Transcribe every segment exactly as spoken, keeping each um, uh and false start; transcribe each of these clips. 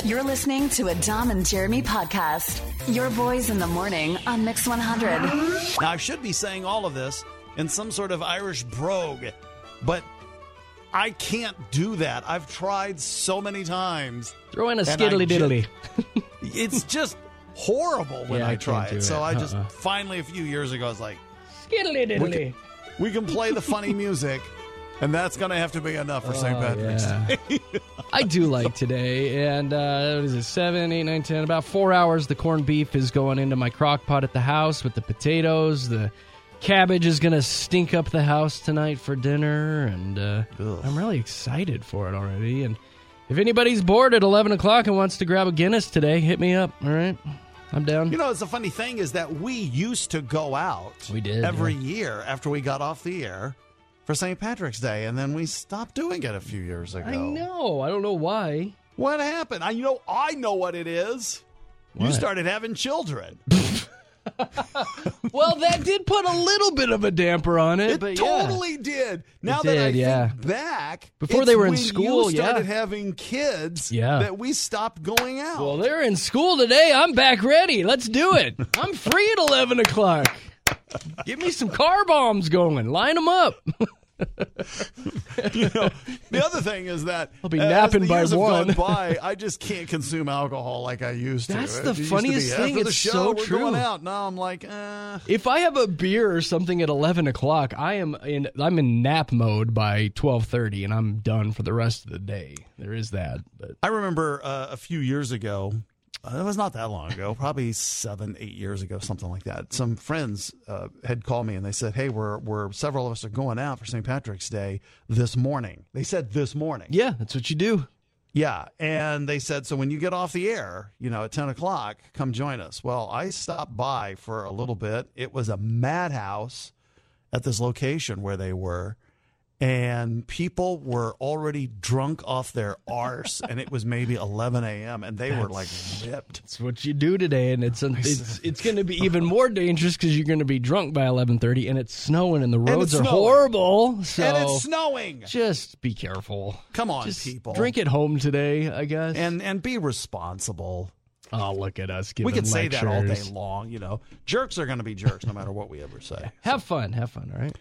You're listening to a Dom and Jeremy podcast. Your boys in the morning on Mix one hundred. Now, I should be saying all of this in some sort of Irish brogue, but I can't do that. I've tried so many times. Throw in a skiddly diddly. It's just horrible when Yeah, I I try can't it. do So it. I just Uh-uh. finally, a few years ago, I was like, Skiddly we diddly. can, we can play the funny music, and that's going to have to be enough for Saint Oh, Patrick's yeah. Day. I do like today, and uh, what is it, seven, eight, nine, ten, about four hours the corned beef is going into my crock pot at the house with the potatoes. The cabbage is going to stink up the house tonight for dinner, and uh, I'm really excited for it already. And if anybody's bored at eleven o'clock and wants to grab a Guinness today, hit me up, all right? I'm down. You know, it's the funny thing is that we used to go out We did, every yeah. year after we got off the air for Saint Patrick's Day, and then we stopped doing it a few years ago. I know. I don't know why. What happened? I you know I know what it is. You What? started having children. Well, that did put a little bit of a damper on it, It but yeah. totally did. Now It that I did, yeah. think back, Before it's they were in when school, you started yeah. having kids, Yeah. that we stopped going out. Well, they're in school today. I'm back ready. Let's do it. I'm free at eleven o'clock. Give me some car bombs going. Line them up. You know, the other thing is that I'll be as napping the by years have one. gone by, I just can't consume alcohol like I used to. That's It the used to funniest be, thing. After the It's show, so we're true. going out. Now I'm like, eh. If I have a beer or something at eleven o'clock, I am in I'm in nap mode by twelve thirty, and I'm done for the rest of the day. There is that. But I remember uh, a few years ago, uh, it was not that long ago, probably seven, eight years ago, something like that. Some friends uh, had called me and they said, hey, we're, we're several of us are going out for Saint Patrick's Day this morning. They said this morning. yeah, that's what you do. Yeah. And they said, so when you get off the air, you know, at ten o'clock, come join us. Well, I stopped by for a little bit. It was a madhouse at this location where they were. And people were already drunk off their arse, and it was maybe eleven a.m., and they were like ripped. That's what you do today, and it's it's it's going to be even more dangerous because you're going to be drunk by eleven thirty, and it's snowing, and the roads it's are snowing. horrible. So And it's snowing. just be careful. Come on, Just people. drink at home today, I guess. And and be responsible. oh, look at us giving We can say that all day lectures. long, you know. Jerks are going to be jerks no matter what we ever say. Have fun, have fun. All right.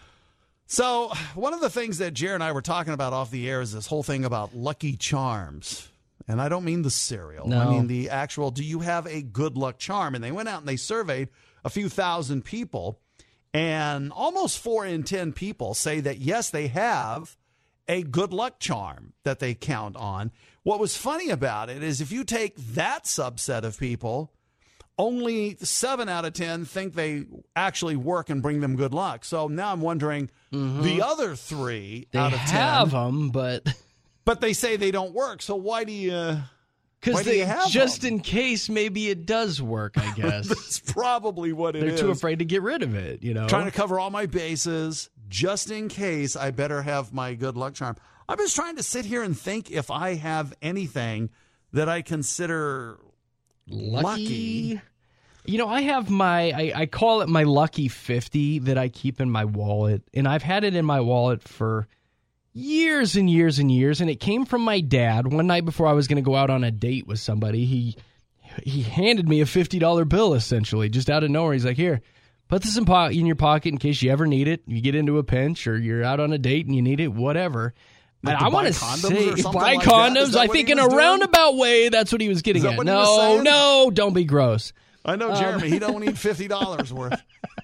So one of the things that Jared and I were talking about off the air is this whole thing about Lucky Charms. And I don't mean the cereal. No. I mean the actual, do you have a good luck charm? And they went out and they surveyed a few thousand people. And almost four in ten people say that, yes, they have a good luck charm that they count on. What was funny about it is if you take that subset of people, only seven out of ten think they actually work and bring them good luck. So now I'm wondering, the other three They out of have ten, them, but but they say they don't work. So why do you? Why because do they you have just them? in case maybe it does work. I guess That's probably what it they're is. too afraid to get rid of it. You know, Trying to cover all my bases just in case. I better have my good luck charm. I'm just trying to sit here and think if I have anything that I consider lucky. lucky. You know, I have my, I, I call it my lucky fifty that I keep in my wallet. And I've had it in my wallet for years and years and years. And it came from my dad. One night before I was going to go out on a date with somebody, he he handed me a fifty dollar bill, essentially, just out of nowhere. He's like, here, put this in, po- in your pocket in case you ever need it. You get into a pinch or you're out on a date and you need it, whatever. Like And to I buy want to condoms say, or something buy like that? Is condoms. that I what think he in a was doing? roundabout way, that's what he was getting Is that at. what he was No, saying? no, don't be gross. I know Jeremy. he don't need fifty dollars worth.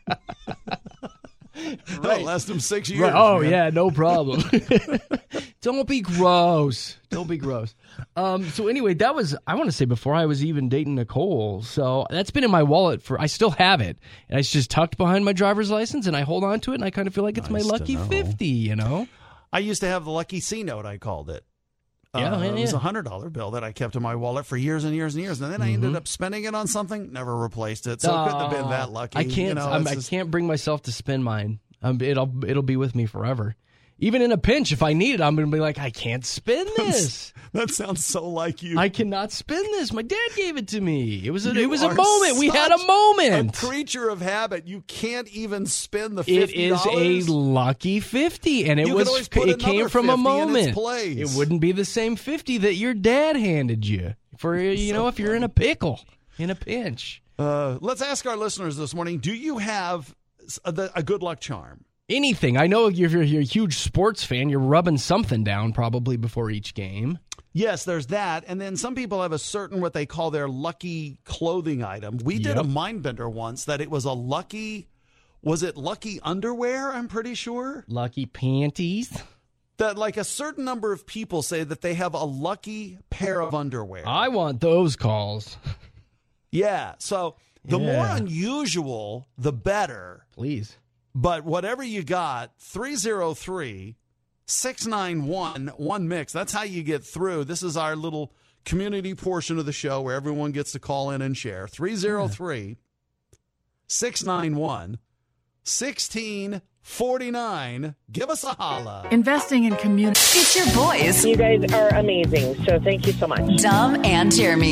That'll last him six years. Right. Oh, man. yeah, no problem. Don't be gross. Don't be gross. Um, so anyway, that was, I want to say, before I was even dating Nicole. So that's been in my wallet for, I still have it. And it's just tucked behind my driver's license, and I hold on to it, and I kind of feel like it's Nice my to lucky know. fifty, you know? I used to have the Lucky C note, I called it. Yeah, Uh, yeah, it was yeah. a hundred dollar bill that I kept in my wallet for years and years and years, and then I ended up spending it on something. Never replaced it, so it couldn't have been that lucky. I can't. You know, I'm, it's I just- can't bring myself to spend mine. Um, it'll it'll be with me forever. Even in a pinch, if I need it, I'm going to be like, I can't spend this. That sounds so like you. I cannot spend this. My dad gave it to me. It was a, You it was a are moment. We had a such moment. A creature of habit. You can't even spend the It fifty is dollars. a lucky fifty, and it You could was always put it came another from a fifty in its moment. place. It wouldn't be the same fifty that your dad handed you. for, you know, if you're in a pickle, in a pinch. Uh, let's ask our listeners this morning, do you have a, a good luck charm? Anything. I know if you're, you're a huge sports fan, you're rubbing something down probably before each game. Yes, there's that. And then some people have a certain what they call their lucky clothing item. We did Yep. a mind bender once that it was a lucky, was it lucky underwear, I'm pretty sure? Lucky panties. That like a certain number of people say that they have a lucky pair of underwear. I want those calls. Yeah, so the Yeah. more unusual, the better. Please. But whatever you got, three oh three, six nine one, one mix. That's how you get through. This is our little community portion of the show where everyone gets to call in and share. three oh three, six nine one, one six four nine. Give us a holla. Investing in community. It's your boys, You guys are amazing, so thank you so much. Dom and Jeremy.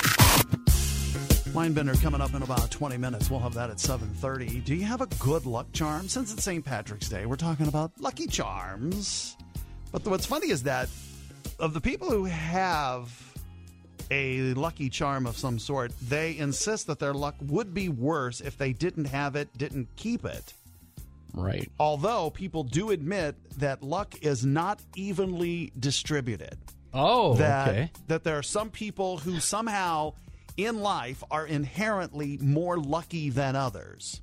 Mindbender coming up in about twenty minutes. We'll have that at seven thirty. Do you have a good luck charm? Since it's Saint Patrick's Day, we're talking about lucky charms. But what's funny is that of the people who have a lucky charm of some sort, they insist that their luck would be worse if they didn't have it, didn't keep it. Right. Although people do admit that luck is not evenly distributed. Oh, that, okay. that there are some people who somehow in life are inherently more lucky than others.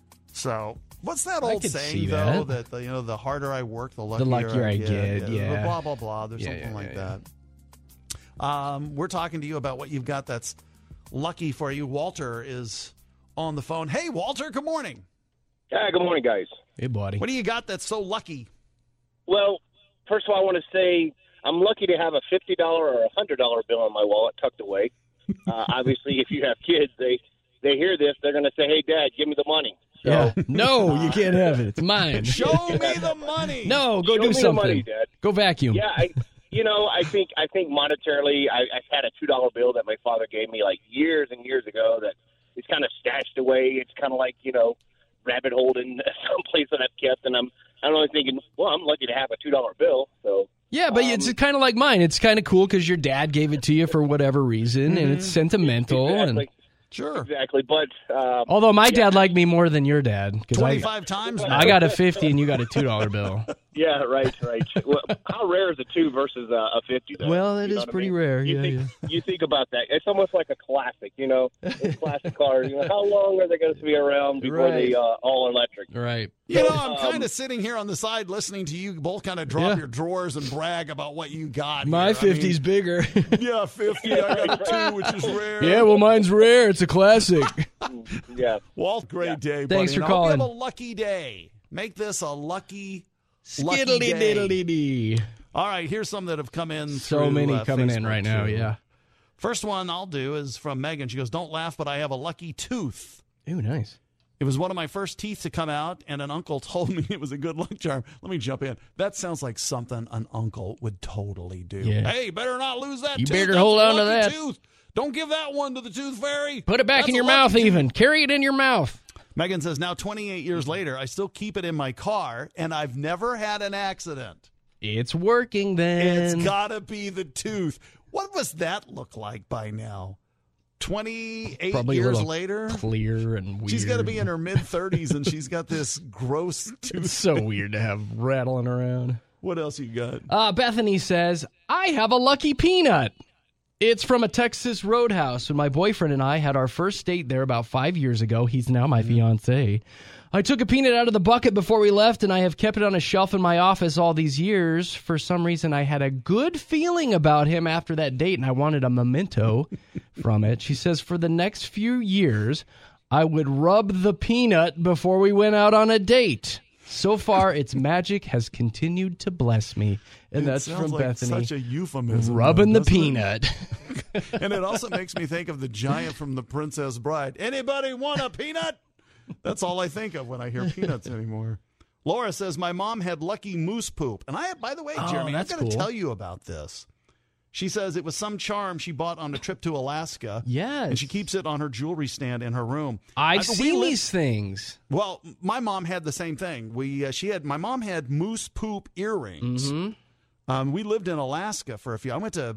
So, what's that I old could saying, see though? that. That, the, you know, the harder I work, the luckier, luckier I I get. get, yeah. Blah, blah, blah. There's Yeah, something yeah, like yeah, that. Um, we're talking to you about what you've got that's lucky for you. Walter is on the phone. Hey, Walter, good morning. Yeah, good morning, guys. Hey, buddy. What do you got that's so lucky? Well, first of all, I want to say I'm lucky to have a fifty dollars or a one hundred dollars bill in my wallet tucked away. Uh, obviously, if you have kids, they, they hear this, they're going to say, hey, Dad, give me the money. So, Yeah. No, you can't have it. It's mine. Show me the money. No, go Show do me the something. money, Dad. Go vacuum. Yeah, I, you know, I think I think monetarily, I, I've had a two dollar bill that my father gave me like years and years ago that is kind of stashed away. It's kind of like, you know, rabbit hole in someplace that I've kept, and I'm I'm only thinking, well, I'm lucky to have a two dollar bill. So Yeah, but um, it's kind of like mine. It's kind of cool because your dad gave it to you for whatever reason, and it's sentimental. exactly, And Sure. exactly. But uh, although my dad liked me more than your dad, because I, twenty-five times now. I got a fifty and you got a two dollar bill. yeah, right, right. Well, how rare is a two versus a, a fifty? Though? Well, that You know is what I pretty mean? rare. You Yeah, think, yeah. You think about that. It's almost like a classic, you know, those classic cars. You know, how long are they going to be around before Right. they uh, all electric? Right. You know, I'm Um, kind of sitting here on the side listening to you both kind of drop Yeah. your drawers and brag about what you got. My here. I fifty's mean, bigger. yeah, fifty. I got a two, which is rare. Yeah, well, mine's rare. It's a classic. Yeah. Walt, great day, buddy. Thanks for And I hope calling. You have a lucky day. Make this a lucky, lucky Skiddly day. diddly dee. All right, here's some that have come in. So through, many uh, coming in Facebook, right now. too. Yeah. First one I'll do is from Megan. She goes, "Don't laugh, but I have a lucky tooth. Ooh, nice. It was one of my first teeth to come out, and an uncle told me it was a good luck charm." Let me jump in. That sounds like something an uncle would totally do. Yeah. Hey, better not lose that You tooth. better That's hold a on to lucky that. Tooth. Don't give that one to the tooth fairy. Put it back That's in a your lucky mouth, tooth. even. Carry it in your mouth. Megan says, now twenty-eight years later, I still keep it in my car, and I've never had an accident. It's working then. It's got to be the tooth. What must that look like by now? twenty-eight Probably a years little later? clear and weird. She's got to be in her mid-thirties, and she's got this gross tooth. It's so weird to have rattling around. What else you got? Uh, Bethany says, I have a lucky peanut. It's from a Texas roadhouse. When my boyfriend and I had our first date there about five years ago, he's now my fiance. I took a peanut out of the bucket before we left, and I have kept it on a shelf in my office all these years. For some reason, I had a good feeling about him after that date, and I wanted a memento from it. She says, for the next few years, I would rub the peanut before we went out on a date. So far, its magic has continued to bless me. And It that's sounds from like Bethany. Such a euphemism. Rubbing though, the doesn't it? peanut. And it also makes me think of the giant from The Princess Bride. Anybody want a peanut? That's all I think of when I hear peanuts anymore. Laura says, my mom had lucky moose poop. And I, by the way, Oh, Jeremy, I'm that's going to cool. tell you about this. She says it was some charm she bought on a trip to Alaska. Yes. And she keeps it on her jewelry stand in her room. I've I- we seen lived- these things. Well, my mom had the same thing. We uh, she had my mom had moose poop earrings. Mm-hmm. Um, we lived in Alaska for a few. I went to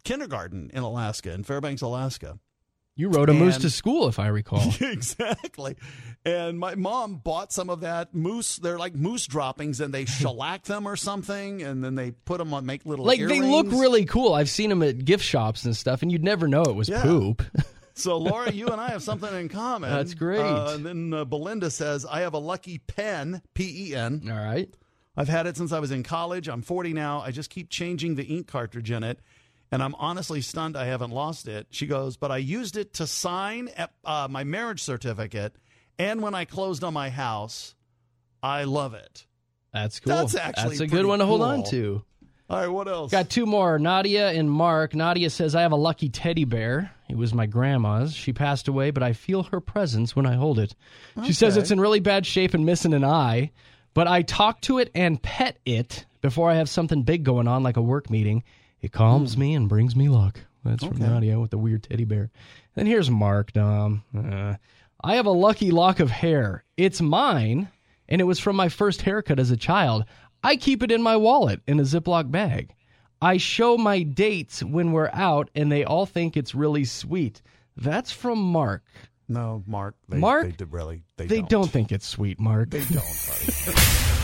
kindergarten in Alaska, in Fairbanks, Alaska. You rode a moose And- to school, if I recall. Exactly. And my mom bought some of that moose. They're like moose droppings, and they shellac them or something, and then they put them on, make little Like, earrings. they look really cool. I've seen them at gift shops and stuff, and you'd never know it was Yeah. poop. So, Laura, you and I have something in common. That's great. Uh, and then uh, Belinda says, I have a lucky pen, P E N. All right. I've had it since I was in college. I'm forty now. I just keep changing the ink cartridge in it, and I'm honestly stunned I haven't lost it. She goes, but I used it to sign uh, my marriage certificate, and when I closed on my house, I love it. That's cool. That's actually That's a pretty good one to hold cool. on to. All right, what else? Got two more. Nadia and Mark. Nadia says, I have a lucky teddy bear. It was my grandma's. She passed away, but I feel her presence when I hold it. She says Okay. it's in really bad shape and missing an eye, but I talk to it and pet it before I have something big going on, like a work meeting. It calms me and brings me luck. That's from Okay. Nadia with the weird teddy bear. Then here's Mark, Dom. Uh, I have a lucky lock of hair. It's mine, and it was from my first haircut as a child. I keep it in my wallet in a Ziploc bag. I show my dates when we're out, and they all think it's really sweet. That's from Mark. No, Mark. They, Mark? They do really. They, They don't. don't think it's sweet, Mark. They don't, buddy.